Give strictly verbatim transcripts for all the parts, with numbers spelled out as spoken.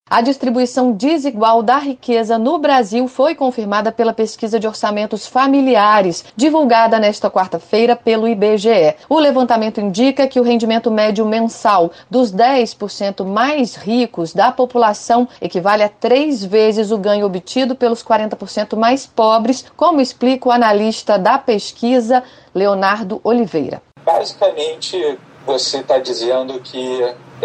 A distribuição desigual da riqueza no Brasil foi confirmada pela pesquisa de orçamentos familiares, divulgada nesta quarta-feira pelo I B G E. O levantamento indica que o rendimento médio mensal dos dez por cento mais ricos da população equivale a três vezes o ganho obtido pelos quarenta por cento mais pobres, como explica o analista da pesquisa, Leonardo Oliveira. Basicamente, você está dizendo que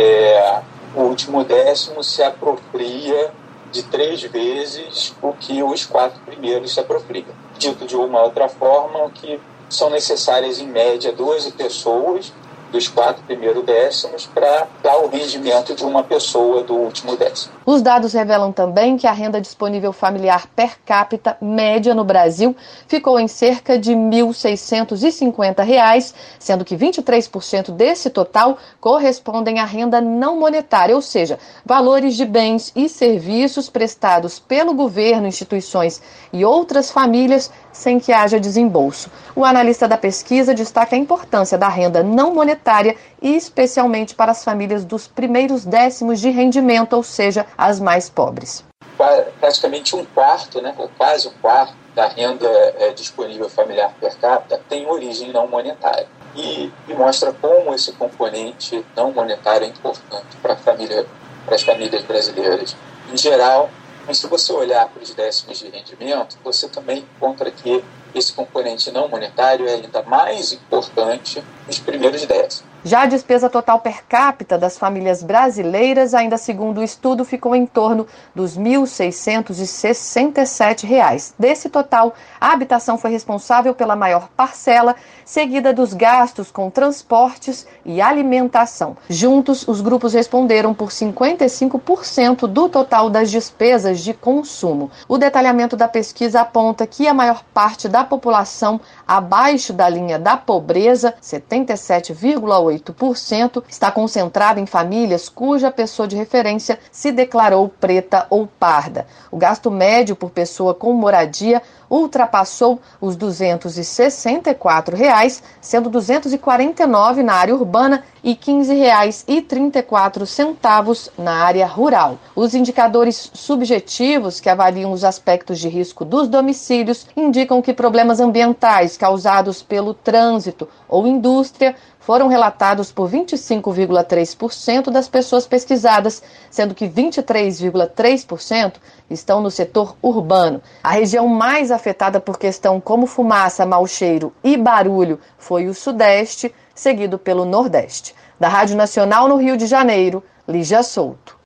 é, o último décimo se apropria de três vezes o que os quatro primeiros se apropriam. Dito de uma outra forma, que são necessárias em média doze pessoas dos quatro primeiros décimos para dar o rendimento de uma pessoa do último décimo. Os dados revelam também que a renda disponível familiar per capita média no Brasil ficou em cerca de mil seiscentos e cinquenta reais, sendo que vinte e três por cento desse total correspondem à renda não monetária, ou seja, valores de bens e serviços prestados pelo governo, instituições e outras famílias sem que haja desembolso. O analista da pesquisa destaca a importância da renda não monetária e especialmente para as famílias dos primeiros décimos de rendimento, ou seja, as mais pobres. Praticamente um quarto, né, ou quase um quarto da renda é, disponível familiar per capita tem origem não monetária. E, e mostra como esse componente não monetário é importante para a família, para as famílias brasileiras em geral. Mas se você olhar para os décimos de rendimento, você também encontra que esse componente não monetário é ainda mais importante nos primeiros décimos. Já a despesa total per capita das famílias brasileiras, ainda segundo o estudo, ficou em torno dos mil seiscentos e sessenta e sete reais. Desse total, a habitação foi responsável pela maior parcela, seguida dos gastos com transportes e alimentação. Juntos, os grupos responderam por cinquenta e cinco por cento do total das despesas de consumo. O detalhamento da pesquisa aponta que a maior parte da população abaixo da linha da pobreza, setenta e sete vírgula oito por cento, está concentrada em famílias cuja pessoa de referência se declarou preta ou parda. O gasto médio por pessoa com moradia ultrapassou os duzentos e sessenta e quatro reais, sendo duzentos e quarenta e nove na área urbana e quinze reais e trinta e quatro centavos na área rural. Os indicadores subjetivos que avaliam os aspectos de risco dos domicílios indicam que problemas ambientais causados pelo trânsito ou indústria foram relatados por vinte e cinco vírgula três por cento das pessoas pesquisadas, sendo que vinte e três vírgula três por cento estão no setor urbano. A região mais afetada por questão como fumaça, mau cheiro e barulho foi o Sudeste, seguido pelo Nordeste. Da Rádio Nacional no Rio de Janeiro, Lígia Souto.